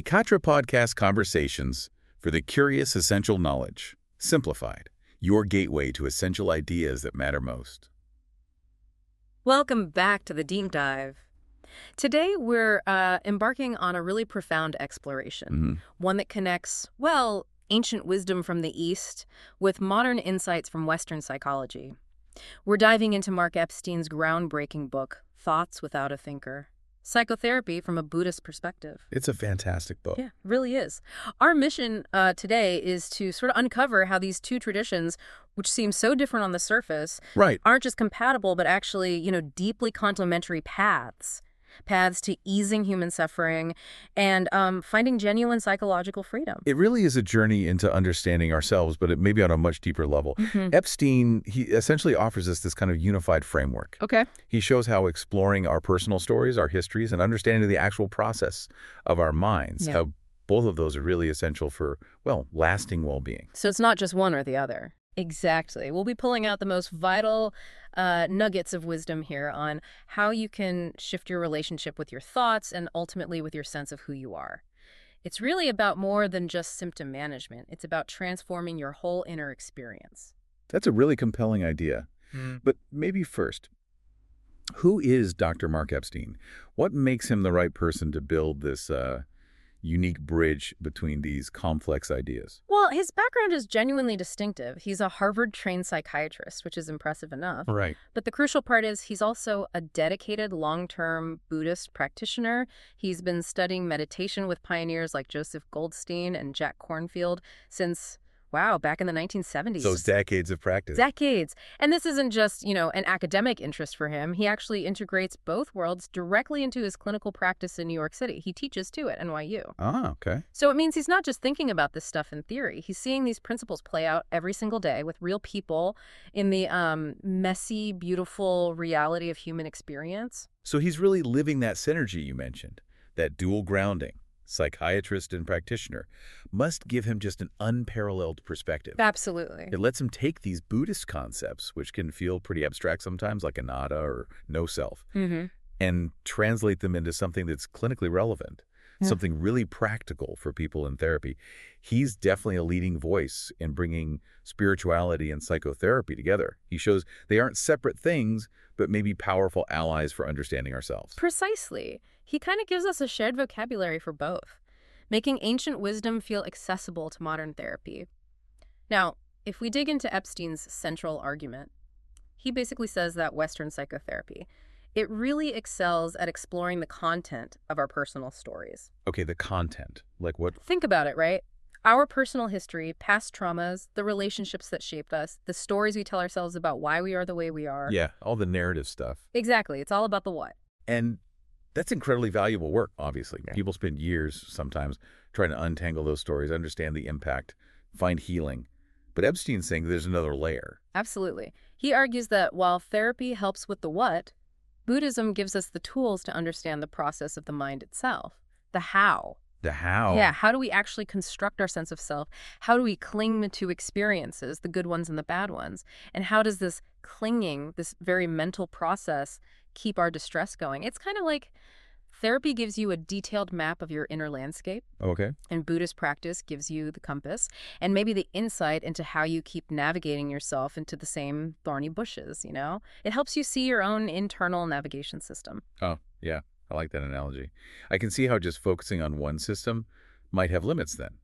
Katra Podcast Conversations for the Curious Essential Knowledge. Simplified. Your gateway to essential ideas that matter most. Welcome back to the Deep Dive. Today we're embarking on a really profound exploration, one that connects, well, ancient wisdom from the East with modern insights from Western psychology. We're diving into Mark Epstein's groundbreaking book, Thoughts Without a Thinker. Psychotherapy from a Buddhist perspective. It's a fantastic book. Yeah, it really is. Our mission today is to sort of uncover how these two traditions, which seem so different on the surface, aren't just compatible, but actually, deeply complementary paths to easing human suffering and finding genuine psychological freedom. It really is a journey into understanding ourselves, but it may be on a much deeper level. Epstein, he essentially offers us this kind of unified framework. Okay. He shows how exploring our personal stories, our histories, and understanding the actual process of our minds, how both of those are really essential for, well, lasting well-being. So it's not just one or the other. Exactly. We'll be pulling out the most vital nuggets of wisdom here on how you can shift your relationship with your thoughts and ultimately with your sense of who you are. It's really about more than just symptom management. It's about transforming your whole inner experience. That's a really compelling idea. But maybe first, who is Dr. Mark Epstein? What makes him the right person to build this unique bridge between these complex ideas? Well, his background is genuinely distinctive. He's a Harvard-trained psychiatrist, which is impressive enough. Right. But the crucial part is he's also a dedicated long-term Buddhist practitioner. He's been studying meditation with pioneers like Joseph Goldstein and Jack Kornfield since, wow, back in the 1970s. Those decades of practice. Decades. And this isn't just, an academic interest for him. He actually integrates both worlds directly into his clinical practice in New York City. He teaches too at NYU. Ah, okay. So it means he's not just thinking about this stuff in theory. He's seeing these principles play out every single day with real people in the messy, beautiful reality of human experience. So he's really living that synergy you mentioned, that dual grounding. Psychiatrist and practitioner, must give him just an unparalleled perspective. Absolutely. It lets him take these Buddhist concepts, which can feel pretty abstract sometimes, like anatta or no self, and translate them into something that's clinically relevant, something really practical for people in therapy. He's definitely a leading voice in bringing spirituality and psychotherapy together. He shows they aren't separate things, but maybe powerful allies for understanding ourselves. Precisely. He kind of gives us a shared vocabulary for both, making ancient wisdom feel accessible to modern therapy. Now, if we dig into Epstein's central argument, he basically says that Western psychotherapy, it really excels at exploring the content of our personal stories. Okay, the content. Like what? Think about it, right? Our personal history, past traumas, the relationships that shaped us, the stories we tell ourselves about why we are the way we are. Yeah, all the narrative stuff. Exactly. It's all about the what. And that's incredibly valuable work, obviously. People spend years sometimes trying to untangle those stories, understand the impact, find healing. But Epstein's saying there's another layer. Absolutely. He argues that while therapy helps with the what, Buddhism gives us the tools to understand the process of the mind itself, the how. The how? Yeah, how do we actually construct our sense of self? How do we cling to experiences, the good ones and the bad ones? And how does this clinging, this very mental process, keep our distress going? It's kind of like therapy gives you a detailed map of your inner landscape. Okay. And Buddhist practice gives you the compass and maybe the insight into how you keep navigating yourself into the same thorny bushes, It helps you see your own internal navigation system. Oh, yeah. I like that analogy. I can see how just focusing on one system might have limits then.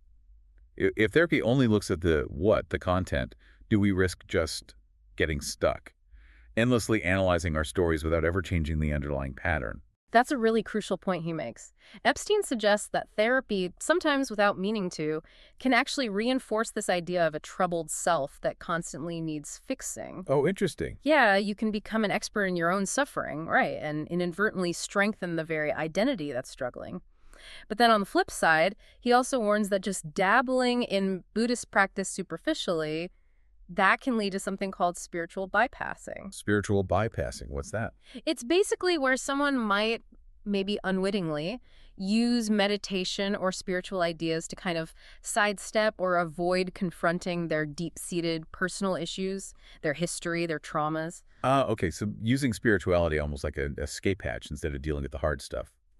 If therapy only looks at the what, the content, do we risk just getting stuck, endlessly analyzing our stories without ever changing the underlying pattern? That's a really crucial point he makes. Epstein suggests that therapy, sometimes without meaning to, can actually reinforce this idea of a troubled self that constantly needs fixing. Oh, interesting. Yeah, you can become an expert in your own suffering, right, and inadvertently strengthen the very identity that's struggling. But then on the flip side, he also warns that just dabbling in Buddhist practice superficially, that can lead to something called spiritual bypassing. Spiritual bypassing, what's that? It's basically where someone might, maybe unwittingly, use meditation or spiritual ideas to kind of sidestep or avoid confronting their deep-seated personal issues, their history, their traumas. Okay, so using spirituality almost like an escape hatch instead of dealing with the hard stuff.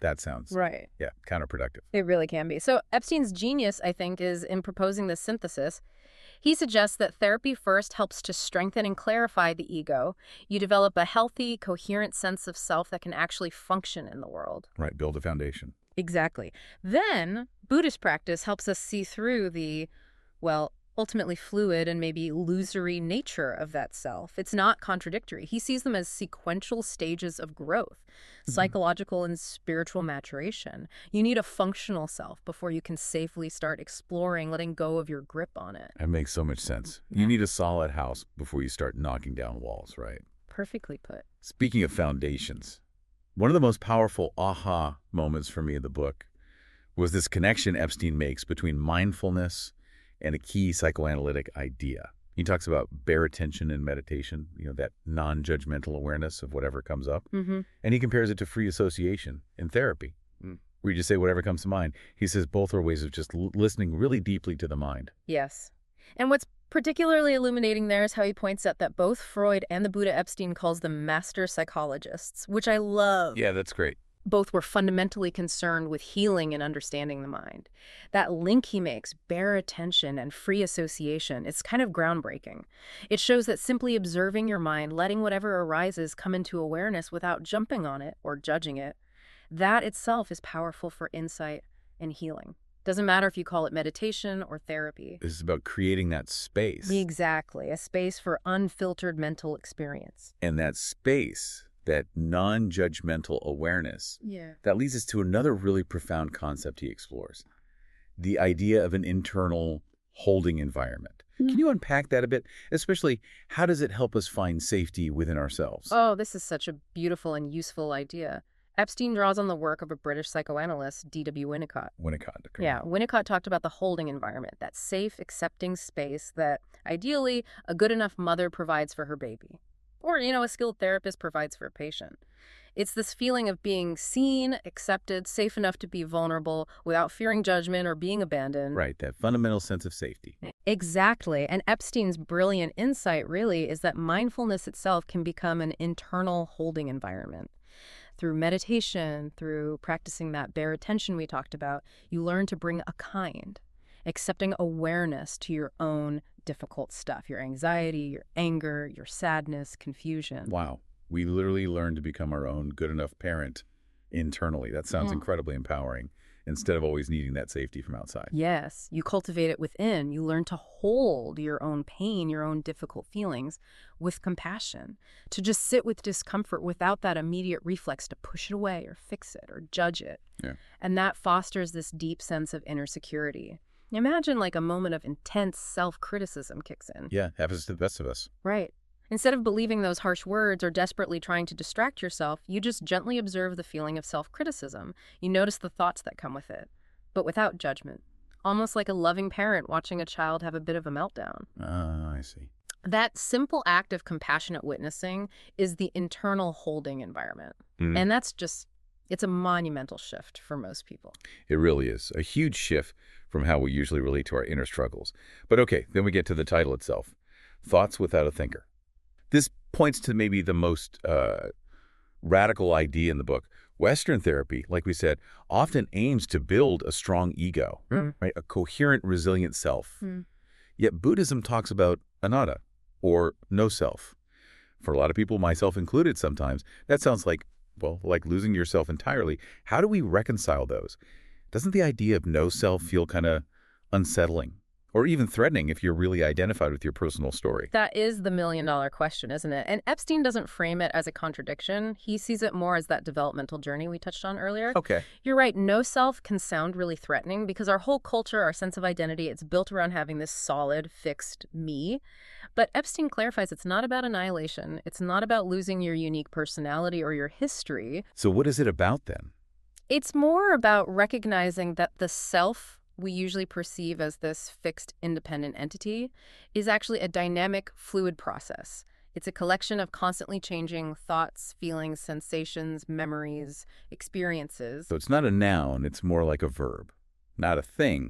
That sounds, Right. yeah, counterproductive. It really can be. So Epstein's genius, I think, is in proposing this synthesis. He suggests that therapy first helps to strengthen and clarify the ego. You develop a healthy, coherent sense of self that can actually function in the world. Right, build a foundation. Exactly. Then, Buddhist practice helps us see through the, well, ultimately fluid and maybe illusory nature of that self. It's not contradictory. He sees them as sequential stages of growth, psychological and spiritual maturation. You need a functional self before you can safely start exploring, letting go of your grip on it. That makes so much sense. You need a solid house before you start knocking down walls, right? Perfectly put. Speaking of foundations, one of the most powerful aha moments for me in the book was this connection Epstein makes between mindfulness and a key psychoanalytic idea. He talks about bare attention in meditation, that non-judgmental awareness of whatever comes up. And he compares it to free association in therapy, where you just say whatever comes to mind. He says both are ways of just listening really deeply to the mind. Yes. And what's particularly illuminating there is how he points out that both Freud and the Buddha Epstein calls them master psychologists, which I love. Yeah, that's great. Both were fundamentally concerned with healing and understanding the mind. That link he makes, bare attention and free association, is kind of groundbreaking. It shows that simply observing your mind, letting whatever arises come into awareness without jumping on it or judging it, that itself is powerful for insight and healing. Doesn't matter if you call it meditation or therapy. This is about creating that space. Exactly, a space for unfiltered mental experience. And that space, that non-judgmental awareness, that leads us to another really profound concept he explores, the idea of an internal holding environment. Can you unpack that a bit? Especially, how does it help us find safety within ourselves? Oh, this is such a beautiful and useful idea. Epstein draws on the work of a British psychoanalyst, D.W. Winnicott. Winnicott talked about the holding environment, that safe, accepting space that, ideally, a good enough mother provides for her baby. Or, a skilled therapist provides for a patient. It's this feeling of being seen, accepted, safe enough to be vulnerable without fearing judgment or being abandoned. Right, that fundamental sense of safety. Exactly. And Epstein's brilliant insight really is that mindfulness itself can become an internal holding environment. Through meditation, through practicing that bare attention we talked about, you learn to bring a kind, accepting awareness to your own difficult stuff, your anxiety, your anger, your sadness, confusion. Wow. We literally learn to become our own good enough parent internally. That sounds incredibly empowering, instead of always needing that safety from outside. Yes, you cultivate it within. You learn to hold your own pain, your own difficult feelings with compassion, to just sit with discomfort without that immediate reflex to push it away or fix it or judge it. Yeah. And that fosters this deep sense of inner security. Imagine like a moment of intense self-criticism kicks in. Yeah, happens to the best of us. Right. Instead of believing those harsh words or desperately trying to distract yourself, you just gently observe the feeling of self-criticism. You notice the thoughts that come with it, but without judgment. Almost like a loving parent watching a child have a bit of a meltdown. I see. That simple act of compassionate witnessing is the internal holding environment. And that's just, it's a monumental shift for most people. It really is. A huge shift from how we usually relate to our inner struggles. But okay, then we get to the title itself, Thoughts Without a Thinker. This points to maybe the most radical idea in the book. Western therapy, like we said, often aims to build a strong ego, right? A coherent, resilient self. Yet Buddhism talks about anatta, or no self. For a lot of people, myself included sometimes, that sounds like, well, like losing yourself entirely. How do we reconcile those? Doesn't the idea of no self feel kind of unsettling? Or even threatening if you're really identified with your personal story? That is the million-dollar question, isn't it? And Epstein doesn't frame it as a contradiction. He sees it more as that developmental journey we touched on earlier. Okay. You're right. No self can sound really threatening because our whole culture, our sense of identity, it's built around having this solid, fixed me. But Epstein clarifies it's not about annihilation. It's not about losing your unique personality or your history. So what is it about then? It's more about recognizing that the self we usually perceive as this fixed, independent entity is actually a dynamic, fluid process. It's a collection of constantly changing thoughts, feelings, sensations, memories, experiences. So it's not a noun, it's more like a verb. Not a thing,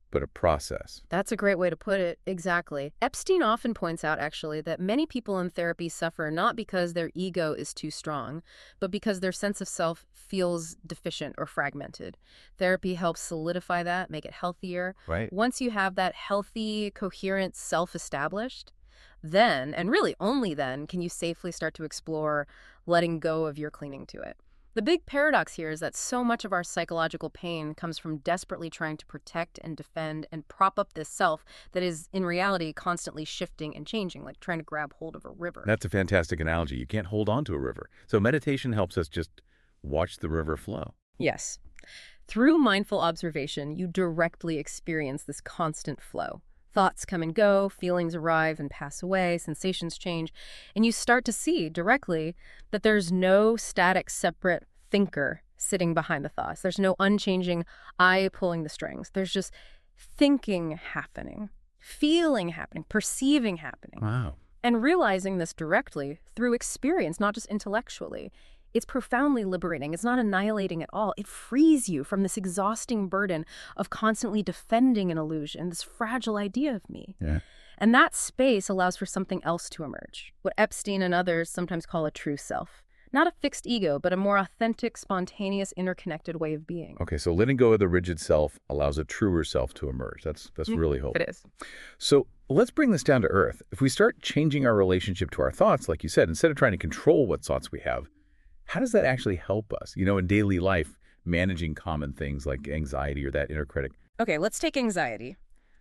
but a process. That's a great way to put it. Exactly. Epstein often points out, actually, that many people in therapy suffer not because their ego is too strong, but because their sense of self feels deficient or fragmented. Therapy helps solidify that, make it healthier. Right. Once you have that healthy, coherent self established, then, and really only then, can you safely start to explore letting go of your clinging to it. The big paradox here is that so much of our psychological pain comes from desperately trying to protect and defend and prop up this self that is, in reality, constantly shifting and changing, like trying to grab hold of a river. That's a fantastic analogy. You can't hold on to a river. So meditation helps us just watch the river flow. Yes. Through mindful observation, you directly experience this constant flow. Thoughts come and go, feelings arrive and pass away, sensations change, and you start to see directly that there's no static, separate thinker sitting behind the thoughts. There's no unchanging I pulling the strings. There's just thinking happening, feeling happening, perceiving happening. Wow. And realizing this directly through experience, not just intellectually, it's profoundly liberating. It's not annihilating at all. It frees you from this exhausting burden of constantly defending an illusion, this fragile idea of me. Yeah. And that space allows for something else to emerge, what Epstein and others sometimes call a true self. Not a fixed ego, but a more authentic, spontaneous, interconnected way of being. Okay, so letting go of the rigid self allows a truer self to emerge. That's really hopeful. It is. So let's bring this down to earth. If we start changing our relationship to our thoughts, like you said, instead of trying to control what thoughts we have, how does that actually help us, in daily life, managing common things like anxiety or that inner critic? Okay, let's take anxiety.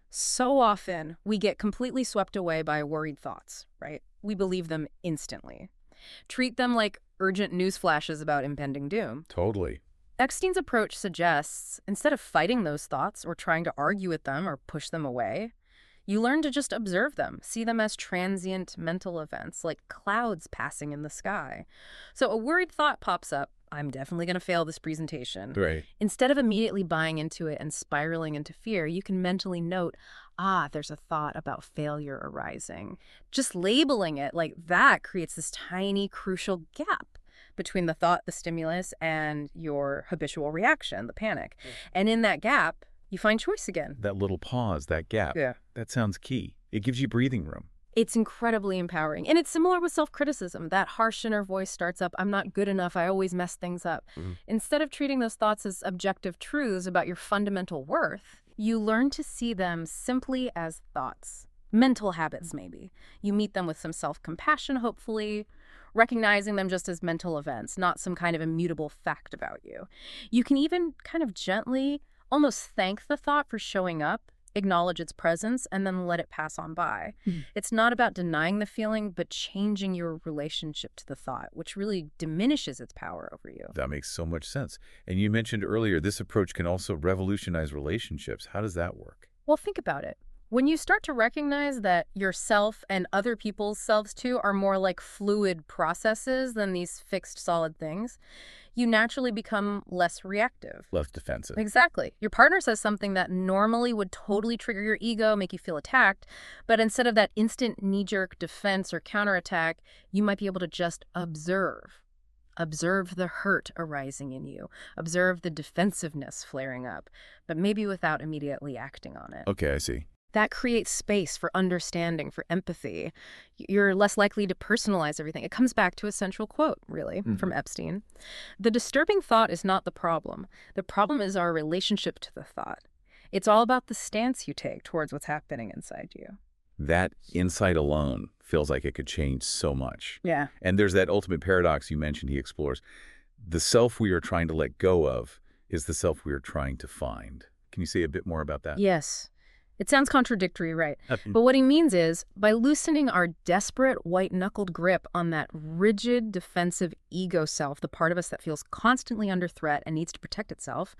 So often, we get completely swept away by worried thoughts, right? We believe them instantly. Treat them like urgent news flashes about impending doom. Totally. Epstein's approach suggests, instead of fighting those thoughts or trying to argue with them or push them away, you learn to just observe them, see them as transient mental events, like clouds passing in the sky. So a worried thought pops up, I'm definitely going to fail this presentation. Right. Instead of immediately buying into it and spiraling into fear, you can mentally note, there's a thought about failure arising. Just labeling it like that creates this tiny, crucial gap between the thought, the stimulus, and your habitual reaction, the panic. And in that gap, you find choice again. That little pause, that gap. Yeah. That sounds key. It gives you breathing room. It's incredibly empowering. And it's similar with self-criticism. That harsh inner voice starts up, I'm not good enough, I always mess things up. Instead of treating those thoughts as objective truths about your fundamental worth, you learn to see them simply as thoughts. Mental habits, maybe. You meet them with some self-compassion, hopefully, recognizing them just as mental events, not some kind of immutable fact about you. You can even kind of gently almost thank the thought for showing up, acknowledge its presence, and then let it pass on by. It's not about denying the feeling, but changing your relationship to the thought, which really diminishes its power over you. That makes so much sense. And you mentioned earlier, this approach can also revolutionize relationships. How does that work? Well, think about it. When you start to recognize that yourself and other people's selves too are more like fluid processes than these fixed solid things, you naturally become less reactive. Less defensive. Exactly. Your partner says something that normally would totally trigger your ego, make you feel attacked, but instead of that instant knee-jerk defense or counterattack, you might be able to just observe. Observe the hurt arising in you. Observe the defensiveness flaring up, but maybe without immediately acting on it. Okay, I see. That creates space for understanding, for empathy. You're less likely to personalize everything. It comes back to a central quote, really, from Epstein. The disturbing thought is not the problem. The problem is our relationship to the thought. It's all about the stance you take towards what's happening inside you. That insight alone feels like it could change so much. Yeah. And there's that ultimate paradox you mentioned he explores. The self we are trying to let go of is the self we are trying to find. Can you say a bit more about that? Yes. It sounds contradictory, right? But what he means is, by loosening our desperate, white-knuckled grip on that rigid, defensive ego self, the part of us that feels constantly under threat and needs to protect itself,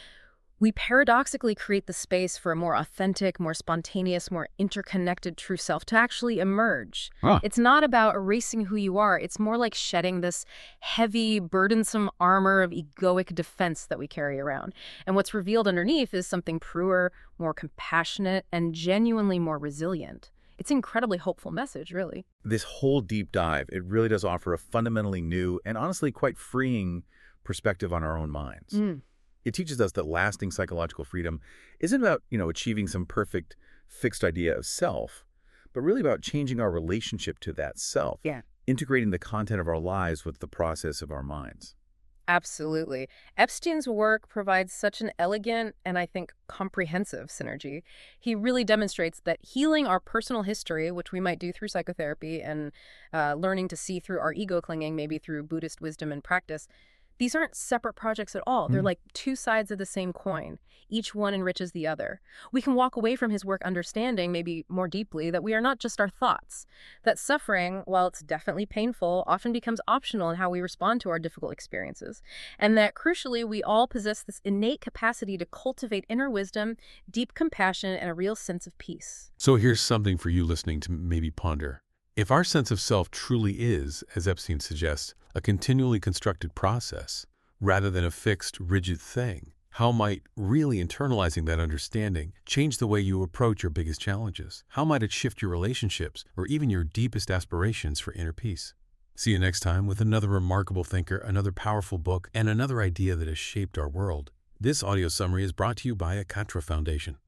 we paradoxically create the space for a more authentic, more spontaneous, more interconnected true self to actually emerge. It's not about erasing who you are. It's more like shedding this heavy, burdensome armor of egoic defense that we carry around. And what's revealed underneath is something truer, more compassionate, and genuinely more resilient. It's an incredibly hopeful message, really. This whole deep dive, it really does offer a fundamentally new and honestly quite freeing perspective on our own minds. It teaches us that lasting psychological freedom isn't about, achieving some perfect, fixed idea of self, but really about changing our relationship to that self, Yeah. integrating the content of our lives with the process of our minds. Absolutely. Epstein's work provides such an elegant and, I think, comprehensive synergy. He really demonstrates that healing our personal history, which we might do through psychotherapy and learning to see through our ego clinging, maybe through Buddhist wisdom and practice, these aren't separate projects at all. They're like two sides of the same coin. Each one enriches the other. We can walk away from his work understanding, maybe more deeply, that we are not just our thoughts. That suffering, while it's definitely painful, often becomes optional in how we respond to our difficult experiences. And that, crucially, we all possess this innate capacity to cultivate inner wisdom, deep compassion, and a real sense of peace. So here's something for you listening to maybe ponder. If our sense of self truly is, as Epstein suggests, a continually constructed process, rather than a fixed, rigid thing, how might really internalizing that understanding change the way you approach your biggest challenges? How might it shift your relationships or even your deepest aspirations for inner peace? See you next time with another remarkable thinker, another powerful book, and another idea that has shaped our world. This audio summary is brought to you by Akatra Foundation.